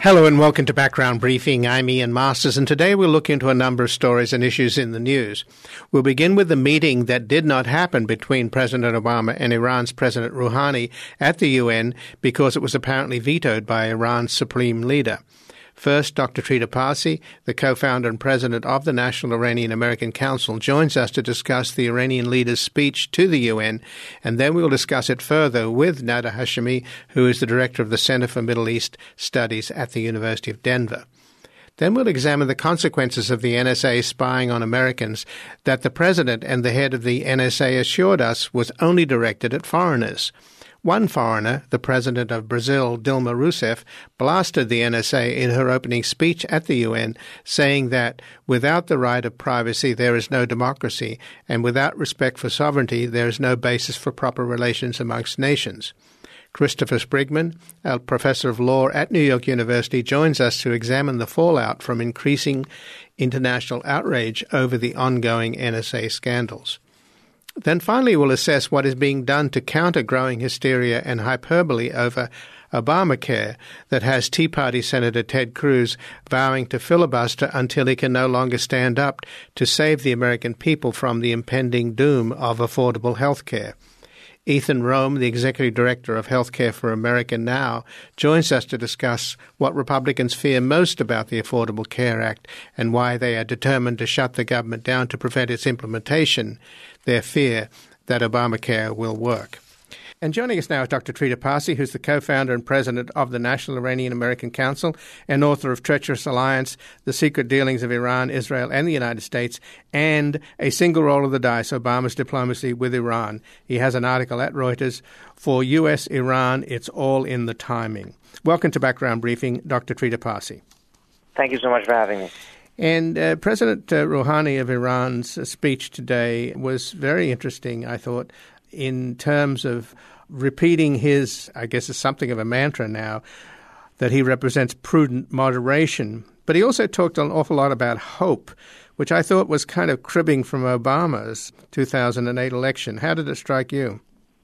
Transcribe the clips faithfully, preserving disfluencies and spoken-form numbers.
Hello and welcome to Background Briefing. I'm Ian Masters, and today we'll look into a number of stories and issues in the news. We'll begin with the meeting that did not happen between President Obama and Iran's President Rouhani at the U N because it was apparently vetoed by Iran's supreme leader. First, Doctor Trita Parsi, the co-founder and president of the National Iranian American Council, joins us to discuss the Iranian leader's speech to the U N, and then we'll discuss it further with Nada Hashemi, who is the director of the Center for Middle East Studies at the University of Denver. Then we'll examine the consequences of the N S A spying on Americans that the president and the head of the N S A assured us was only directed at foreigners. One foreigner, the president of Brazil, Dilma Rousseff, blasted the N S A in her opening speech at the U N, saying that without the right of privacy there is no democracy, and without respect for sovereignty there is no basis for proper relations amongst nations. Christopher Sprigman, a professor of law at New York University, joins us to examine the fallout from increasing international outrage over the ongoing N S A scandals. Then finally we'll assess what is being done to counter growing hysteria and hyperbole over Obamacare that has Tea Party Senator Ted Cruz vowing to filibuster until he can no longer stand up to save the American people from the impending doom of affordable health care. Ethan Rome, the Executive Director of Healthcare for America Now, joins us to discuss what Republicans fear most about the Affordable Care Act and why they are determined to shut the government down to prevent its implementation, their fear that Obamacare will work. And joining us now is Doctor Trita Parsi, who's the co-founder and president of the National Iranian American Council and author of Treacherous Alliance, The Secret Dealings of Iran, Israel, and the United States, and A Single Roll of the Dice, Obama's Diplomacy with Iran. He has an article at Reuters, For U S Iran, It's All in the Timing. Welcome to Background Briefing, Doctor Trita Parsi. Thank you so much for having me. And uh, President uh, Rouhani of Iran's uh, speech today was very interesting, I thought, in terms of repeating his, I guess it's something of a mantra now, that he represents prudent moderation. But he also talked an awful lot about hope, which I thought was kind of cribbing from Obama's two thousand eight election. How did it strike you?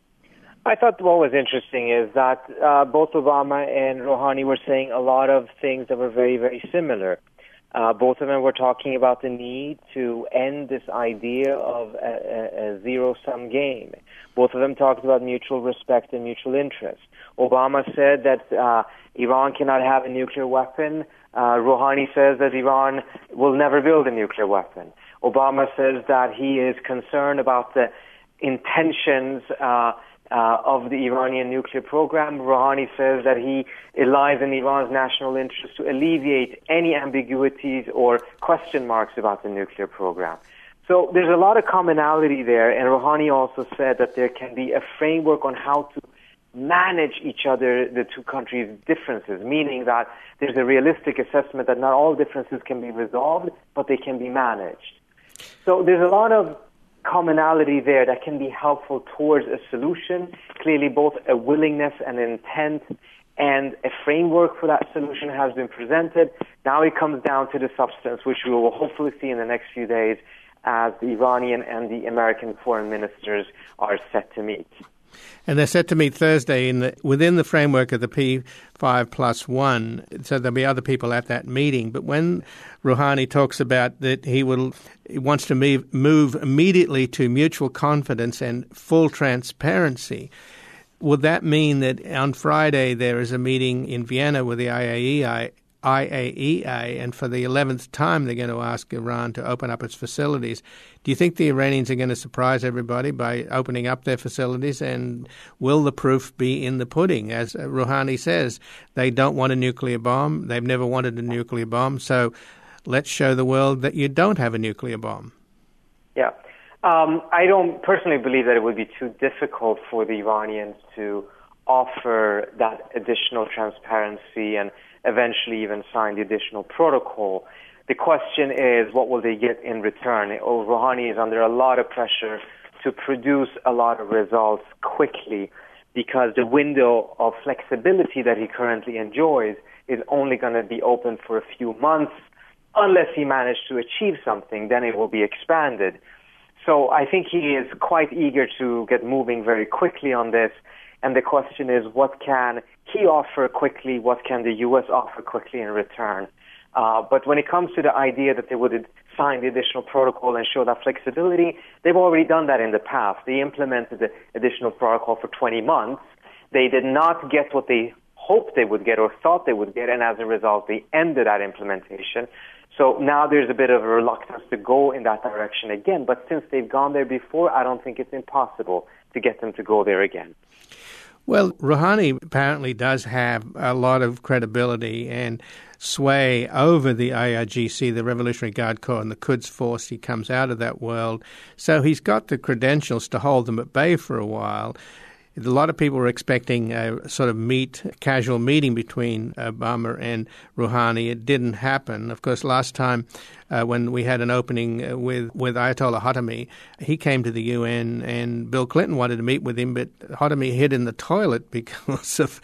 I thought what was interesting is that uh, both Obama and Rouhani were saying a lot of things that were very, very similar. Uh, both of them were talking about the need to end this idea of a, a, a zero-sum game. Both of them talked about mutual respect and mutual interest. Obama said that uh, Iran cannot have a nuclear weapon. Uh, Rouhani says that Iran will never build a nuclear weapon. Obama says that he is concerned about the intentions uh, Uh, of the Iranian nuclear program. Rouhani says that he it lies in Iran's national interest to alleviate any ambiguities or question marks about the nuclear program. So there's a lot of commonality there, and Rouhani also said that there can be a framework on how to manage each other, the two countries' differences, meaning that there's a realistic assessment that not all differences can be resolved, but they can be managed. So there's a lot of commonality there that can be helpful towards a solution. Clearly, both a willingness and intent and a framework for that solution has been presented. Now it comes down to the substance, which we will hopefully see in the next few days as the Iranian and the American foreign ministers are set to meet. And they're set to meet Thursday in the, within the framework of the P five plus one, so there'll be other people at that meeting. But when Rouhani talks about that he will he wants to move, move immediately to mutual confidence and full transparency, would that mean that on Friday there is a meeting in Vienna with the I A E A, I A E A, and for the eleventh time they're going to ask Iran to open up its facilities? Do you think the Iranians are going to surprise everybody by opening up their facilities, and will the proof be in the pudding? As Rouhani says, they don't want a nuclear bomb. They've never wanted a nuclear bomb, so let's show the world that you don't have a nuclear bomb. Yeah. Um, I don't personally believe that it would be too difficult for the Iranians to offer that additional transparency and eventually even sign the additional protocol. The question is, what will they get in return? Oh, Rouhani is under a lot of pressure to produce a lot of results quickly because the window of flexibility that he currently enjoys is only going to be open for a few months. Unless he managed to achieve something, then it will be expanded. So I think he is quite eager to get moving very quickly on this. And the question is, what can he offer quickly? What can the U S offer quickly in return? Uh, but when it comes to the idea that they would sign the additional protocol and show that flexibility, they've already done that in the past. They implemented the additional protocol for twenty months. They did not get what they hoped they would get or thought they would get, and as a result, they ended that implementation. So now there's a bit of a reluctance to go in that direction again. But since they've gone there before, I don't think it's impossible to get them to go there again. Well, Rouhani apparently does have a lot of credibility and sway over the I R G C, the Revolutionary Guard Corps, and the Quds Force. He comes out of that world. So he's got the credentials to hold them at bay for a while. A lot of people were expecting a sort of meet, casual meeting between Obama and Rouhani. It didn't happen. Of course, last time uh, when we had an opening with, with Ayatollah Khatami, he came to the U N and Bill Clinton wanted to meet with him, but Khatami hid in the toilet because of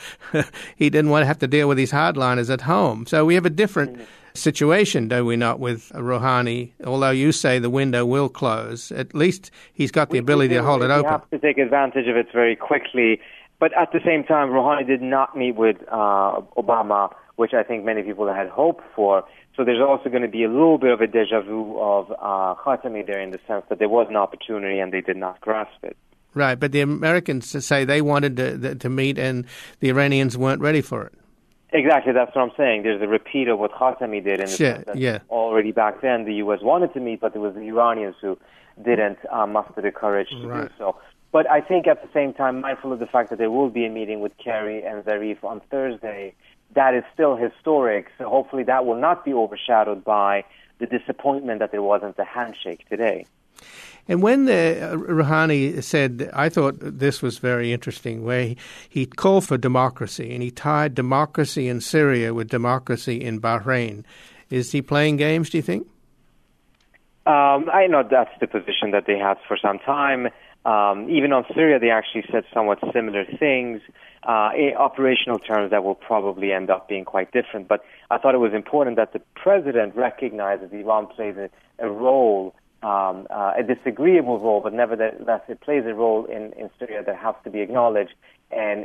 he didn't want to have to deal with his hardliners at home. So we have a different situation, do we not, with Rouhani? Although you say the window will close, at least he's got the we, ability we, to hold it open. We have to take advantage of it very quickly. But at the same time, Rouhani did not meet with uh, Obama, which I think many people had hoped for. So there's also going to be a little bit of a deja vu of uh, Khatami there, in the sense that there was an opportunity and they did not grasp it. Right, but the Americans say they wanted to, to meet and the Iranians weren't ready for it. Exactly, that's what I'm saying. There's a repeat of what Khatami did in the sure, sense that yeah. already back then the U S wanted to meet, but it was the Iranians who didn't uh, muster the courage to right. do so. But I think at the same time, mindful of the fact that there will be a meeting with Kerry and Zarif on Thursday, that is still historic. So hopefully that will not be overshadowed by the disappointment that there wasn't a handshake today. And when the, uh, Rouhani said, I thought this was very interesting, where he, he called for democracy, and he tied democracy in Syria with democracy in Bahrain. Is he playing games, do you think? Um, I know that's the position that they had for some time. Um, even on Syria, they actually said somewhat similar things. Uh, in operational terms, that will probably end up being quite different. But I thought it was important that the president recognized that Iran plays a, a role Um, uh, a disagreeable role, but nevertheless it plays a role in, in Syria that has to be acknowledged. And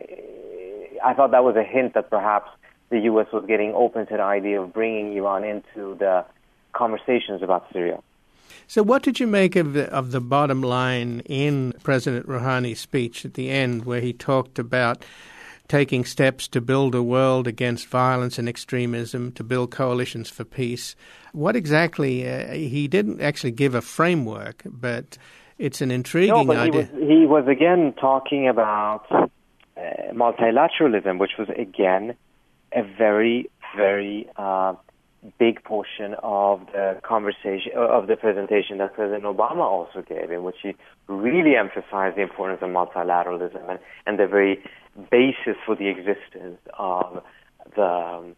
I thought that was a hint that perhaps the U S was getting open to the idea of bringing Iran into the conversations about Syria. So what did you make of the, of the bottom line in President Rouhani's speech at the end, where he talked about taking steps to build a world against violence and extremism, to build coalitions for peace? What exactly, uh, he didn't actually give a framework, but it's an intriguing no, but idea. He was, he was again talking about uh, multilateralism, which was again a very, very uh, big portion of the conversation, of the presentation that President Obama also gave, in which he really emphasized the importance of multilateralism and, and the very basis for the existence of the um,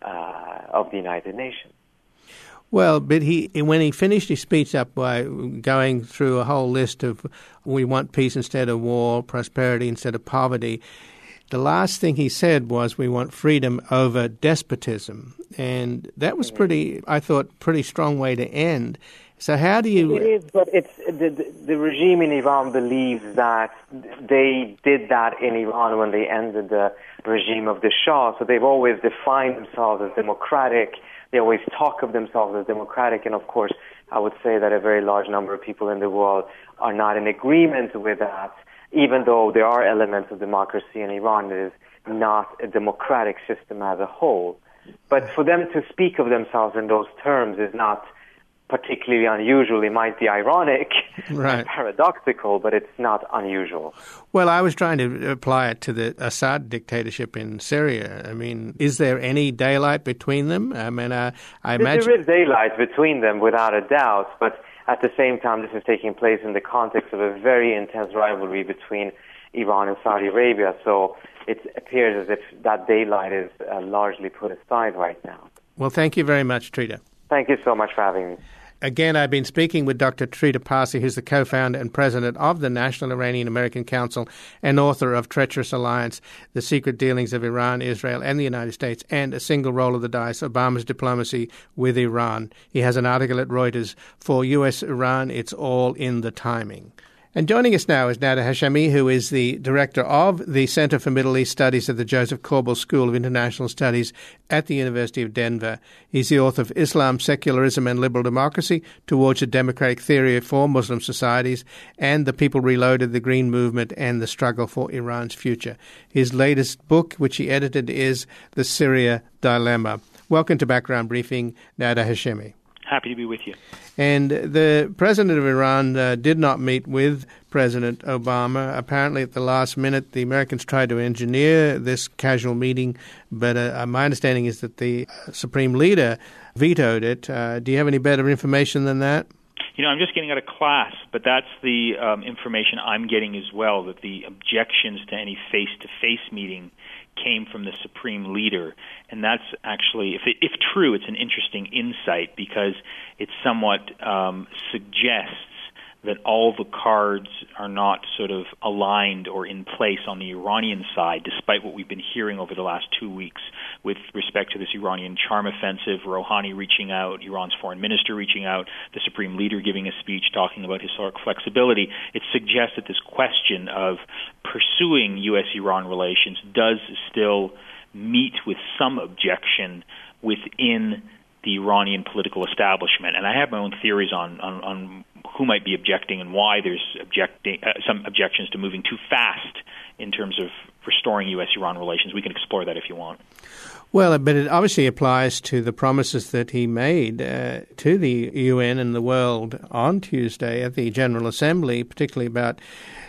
uh, of the United Nations. Well, but he when he finished his speech up by going through a whole list of we want peace instead of war, prosperity instead of poverty, the last thing he said was we want freedom over despotism. And that was pretty, I thought, pretty strong way to end. So how do you... It is, but it's the, the, the regime in Iran believes that they did that in Iran when they ended the regime of the Shah. So they've always defined themselves as democratic. They always talk of themselves as democratic. And of course, I would say that a very large number of people in the world are not in agreement with that. Even though there are elements of democracy in Iran, it is not a democratic system as a whole. But for them to speak of themselves in those terms is not particularly unusual. It might be ironic, right, and paradoxical, but it's not unusual. Well, I was trying to apply it to the Assad dictatorship in Syria. I mean, is there any daylight between them? I mean, uh, I imagine... There is daylight between them, without a doubt, but at the same time, this is taking place in the context of a very intense rivalry between Iran and Saudi Arabia, so it appears as if that daylight is uh, largely put aside right now. Well, thank you very much, Trita. Thank you so much for having me. Again, I've been speaking with Doctor Trita Parsi, who's the co-founder and president of the National Iranian-American Council and author of Treacherous Alliance, The Secret Dealings of Iran, Israel, and the United States, and A Single Roll of the Dice, Obama's Diplomacy with Iran. He has an article at Reuters, For U S Iran, It's All in the Timing. And joining us now is Nada Hashemi, who is the director of the Center for Middle East Studies at the Joseph Corbel School of International Studies at the University of Denver. He's the author of Islam, Secularism and Liberal Democracy Towards a Democratic Theory for Muslim Societies and The People Reloaded, the Green Movement and the Struggle for Iran's Future. His latest book, which he edited, is The Syria Dilemma. Welcome to Background Briefing, Nada Hashemi. Happy to be with you. And the president of Iran uh, did not meet with President Obama. Apparently, at the last minute, the Americans tried to engineer this casual meeting, but uh, my understanding is that the supreme leader vetoed it. Uh, do you have any better information than that? You know, I'm just getting out of class, but that's the um, information I'm getting as well, that the objections to any face-to-face meeting came from the supreme leader. And that's actually, if, it, if true, it's an interesting insight because it somewhat um, suggests that all the cards are not sort of aligned or in place on the Iranian side, despite what we've been hearing over the last two weeks with respect to this Iranian charm offensive, Rouhani reaching out, Iran's foreign minister reaching out, the supreme leader giving a speech talking about historic flexibility. It suggests that this question of pursuing U S Iran relations does still meet with some objection within the Iranian political establishment. And I have my own theories on, on, on who might be objecting and why there's objecting, uh, some objections to moving too fast in terms of restoring U S Iran relations. We can explore that if you want. Well, but it obviously applies to the promises that he made uh, to the U N and the world on Tuesday at the General Assembly, particularly about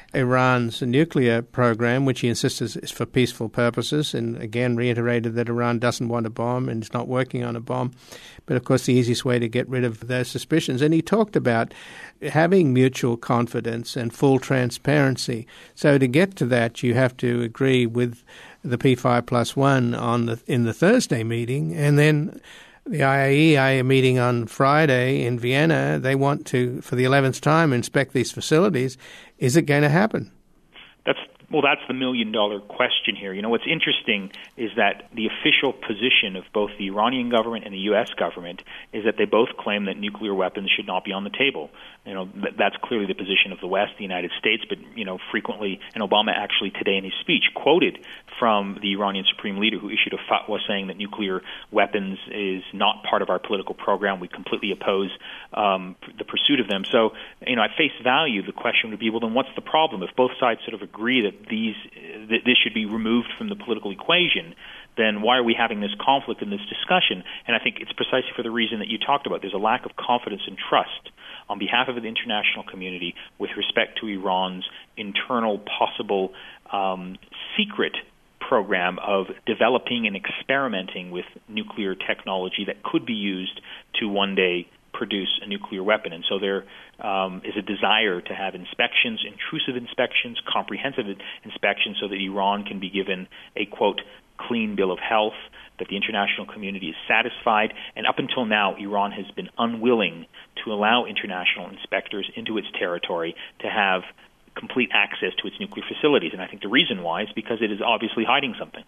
Iran's nuclear program, which he insists is for peaceful purposes, and again reiterated that Iran doesn't want a bomb and is not working on a bomb. But, of course, the easiest way to get rid of those suspicions. And he talked about having mutual confidence and full transparency. So to get to that, you have to agree with the P five plus one on the, in the Thursday meeting, and then the I A E A meeting on Friday in Vienna, they want to, for the eleventh time, inspect these facilities. Is it going to happen? That's well, that's the million-dollar question here. You know, what's interesting is that the official position of both the Iranian government and the U S government is that they both claim that nuclear weapons should not be on the table. You know, th- that's clearly the position of the West, the United States, but, you know, frequently, and Obama actually today in his speech quoted from the Iranian supreme leader who issued a fatwa saying that nuclear weapons is not part of our political program. We completely oppose um, the pursuit of them. So, you know, at face value, the question would be, well, then what's the problem? If both sides sort of agree that these that this should be removed from the political equation, then why are we having this conflict and this discussion? And I think it's precisely for the reason that you talked about. There's a lack of confidence and trust on behalf of the international community with respect to Iran's internal possible um, secret program of developing and experimenting with nuclear technology that could be used to one day produce a nuclear weapon. And so there um, is a desire to have inspections, intrusive inspections, comprehensive inspections, so that Iran can be given a, quote, clean bill of health, that the international community is satisfied. And up until now, Iran has been unwilling to allow international inspectors into its territory to have complete access to its nuclear facilities. And I think the reason why is because it is obviously hiding something.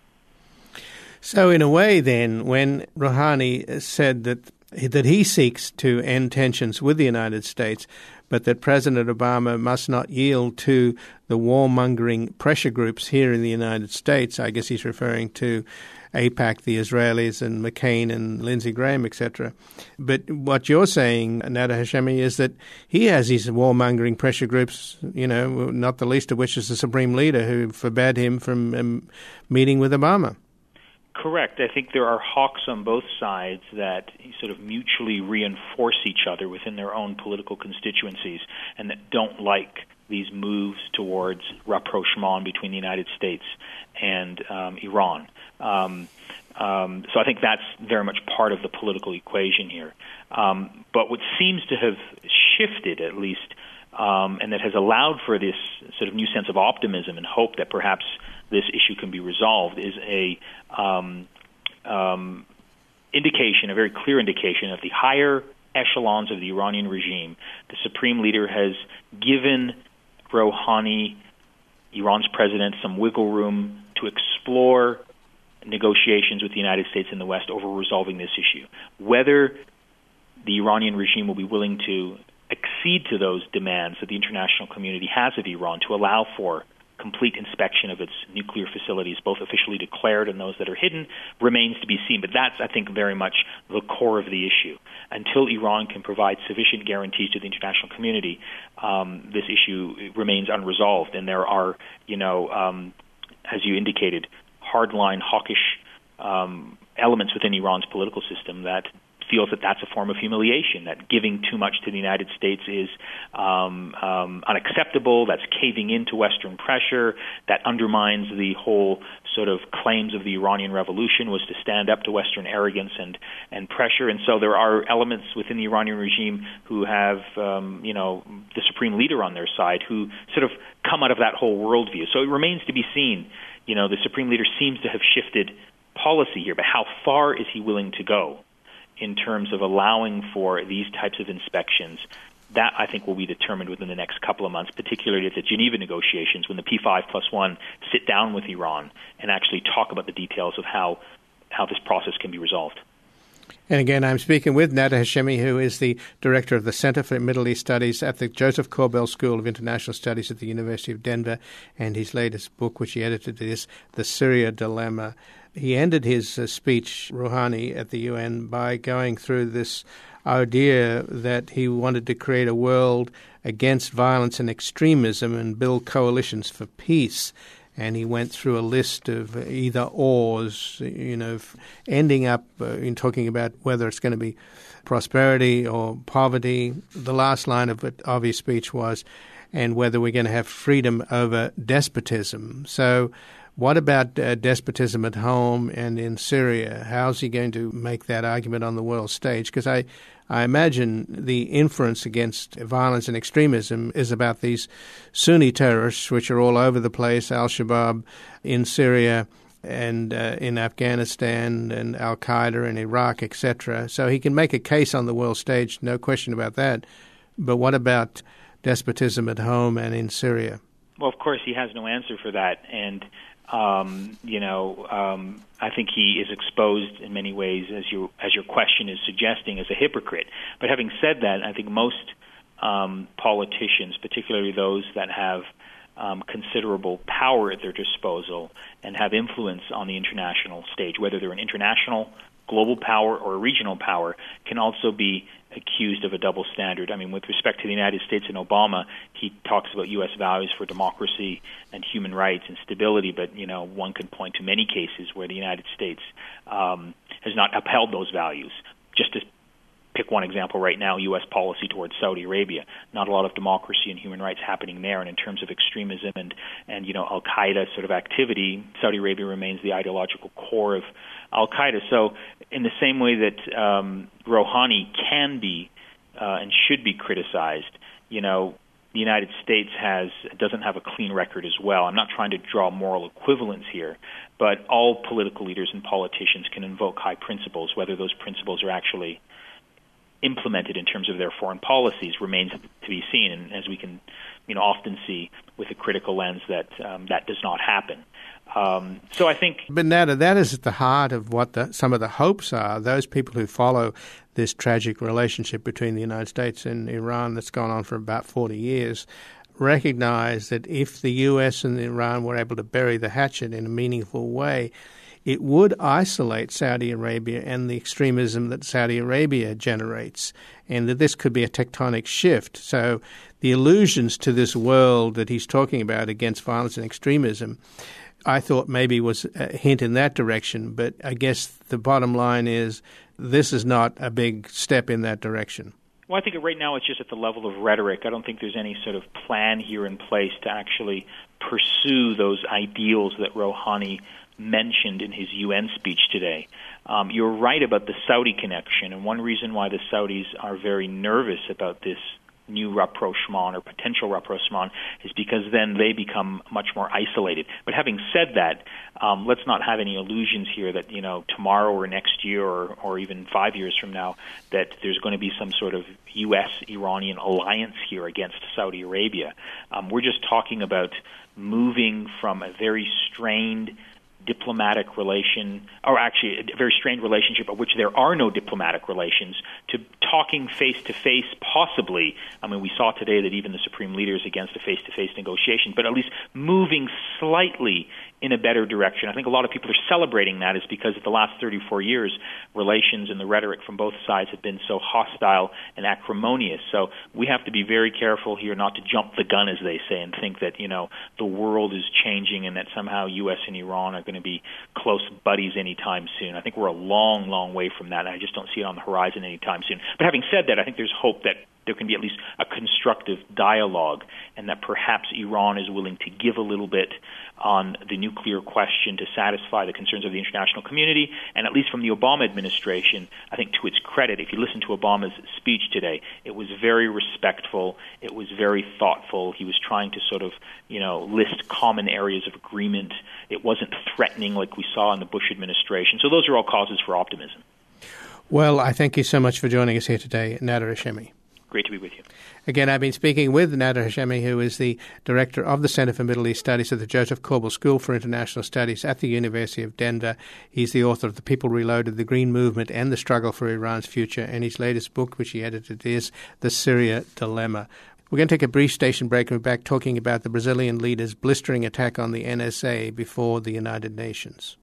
So in a way, then, when Rouhani said that that he seeks to end tensions with the United States, but that President Obama must not yield to the warmongering pressure groups here in the United States, I guess he's referring to AIPAC, the Israelis, and McCain and Lindsey Graham, et cetera. But what you're saying, Nada Hashemi, is that he has these warmongering pressure groups, you know, not the least of which is the Supreme Leader, who forbade him from um, meeting with Obama. Correct. I think there are hawks on both sides that sort of mutually reinforce each other within their own political constituencies and that don't like these moves towards rapprochement between the United States and um, Iran. Um, um, so I think that's very much part of the political equation here. Um, but what seems to have shifted, at least, um, and that has allowed for this sort of new sense of optimism and hope that perhaps this issue can be resolved is a um, um, indication, a very clear indication that the higher echelons of the Iranian regime, the supreme leader has given Rouhani, Iran's president, some wiggle room to explore negotiations with the United States and the West over resolving this issue. Whether the Iranian regime will be willing to accede to those demands that the international community has of Iran to allow for complete inspection of its nuclear facilities, both officially declared and those that are hidden, remains to be seen. But that's, I think, very much the core of the issue. Until Iran can provide sufficient guarantees to the international community, um, this issue remains unresolved. And there are, you know, um, as you indicated, hardline, hawkish um, elements within Iran's political system that feels that that's a form of humiliation, that giving too much to the United States is um, um, unacceptable, that's caving into Western pressure, that undermines the whole sort of claims of the Iranian Revolution was to stand up to Western arrogance and, and pressure. And so there are elements within the Iranian regime who have, um, you know, the supreme leader on their side who sort of come out of that whole worldview. So it remains to be seen. You know, the supreme leader seems to have shifted policy here, but how far is he willing to go in terms of allowing for these types of inspections? That, I think, will be determined within the next couple of months, particularly at the Geneva negotiations, when the P five plus one sit down with Iran and actually talk about the details of how, how this process can be resolved. And again, I'm speaking with Nada Hashemi, who is the director of the Center for Middle East Studies at the Joseph Corbell School of International Studies at the University of Denver, and his latest book, which he edited, is The Syria Dilemma. He ended his uh, speech, Rouhani, at the U N by going through this idea that he wanted to create a world against violence and extremism and build coalitions for peace. And he went through a list of either ors, you know, ending up uh, in talking about whether it's going to be prosperity or poverty. The last line of, it, of his speech was, and whether we're going to have freedom over despotism. So what about uh, despotism at home and in Syria? How's he going to make that argument on the world stage? Because I, I imagine the inference against violence and extremism is about these Sunni terrorists, which are all over the place, al-Shabaab in Syria and uh, in Afghanistan and al-Qaeda in Iraq, et cetera. So he can make a case on the world stage, no question about that. But what about despotism at home and in Syria? Well, of course, he has no answer for that. And Um, you know, um, I think he is exposed in many ways, as you as your question is suggesting, as a hypocrite. But having said that, I think most um, politicians, particularly those that have um, considerable power at their disposal and have influence on the international stage, whether they're an international, global power or a regional power, can also be accused of a double standard. I mean, with respect to the United States and Obama, he talks about U S values for democracy and human rights and stability, but, you know, one can point to many cases where the United States um, has not upheld those values. Just to pick one example right now, U S policy towards Saudi Arabia. Not a lot of democracy and human rights happening there, and in terms of extremism and, and you know, al-Qaeda sort of activity, Saudi Arabia remains the ideological core of al-Qaeda. So in the same way that um, Rouhani can be uh, and should be criticized, you know, the United States has doesn't have a clean record as well. I'm not trying to draw moral equivalence here, but all political leaders and politicians can invoke high principles. Whether those principles are actually implemented in terms of their foreign policies remains to be seen, and as we can, you know, often see with a critical lens, that um, that does not happen. Um, so I think, but Nada, that is at the heart of what the, some of the hopes are. Those people who follow this tragic relationship between the United States and Iran that's gone on for about forty years recognize that if the U S and Iran were able to bury the hatchet in a meaningful way, it would isolate Saudi Arabia and the extremism that Saudi Arabia generates, and that this could be a tectonic shift. So the allusions to this world that he's talking about against violence and extremism, I thought maybe was a hint in that direction, but I guess the bottom line is this is not a big step in that direction. Well, I think right now it's just at the level of rhetoric. I don't think there's any sort of plan here in place to actually pursue those ideals that Rouhani mentioned in his U N speech today. Um, you're right about the Saudi connection, and one reason why the Saudis are very nervous about this new rapprochement or potential rapprochement is because then they become much more isolated. But having said that, um, let's not have any illusions here that, you know, tomorrow or next year or, or even five years from now that there's going to be some sort of U S-Iranian alliance here against Saudi Arabia. Um, we're just talking about moving from a very strained diplomatic relation, or actually a very strained relationship of which there are no diplomatic relations, to talking face-to-face possibly. I mean, we saw today that even the supreme leader is against a face-to-face negotiation, but at least moving slightly in a better direction. I think a lot of people are celebrating that is because of the last thirty-four years, relations and the rhetoric from both sides have been so hostile and acrimonious. So we have to be very careful here not to jump the gun, as they say, and think that, you know, the world is changing and that somehow U S and Iran are going to be close buddies anytime soon. I think we're a long, long way from that, and I just don't see it on the horizon anytime soon. But having said that, I think there's hope that there can be at least a constructive dialogue, and that perhaps Iran is willing to give a little bit on the nuclear question to satisfy the concerns of the international community. And at least from the Obama administration, I think to its credit, if you listen to Obama's speech today, it was very respectful, it was very thoughtful. He was trying to sort of, you know, list common areas of agreement. It wasn't threatening like we saw in the Bush administration. So those are all causes for optimism. Well, I thank you so much for joining us here today, Nader Hashemi. Great to be with you. Again, I've been speaking with Nader Hashemi, who is the director of the Center for Middle East Studies at the Joseph Korbel School for International Studies at the University of Denver. He's the author of The People Reloaded, The Green Movement and the Struggle for Iran's Future, and his latest book, which he edited, is The Syria Dilemma. We're going to take a brief station break and we're back talking about the Brazilian leader's blistering attack on the N S A before the United Nations.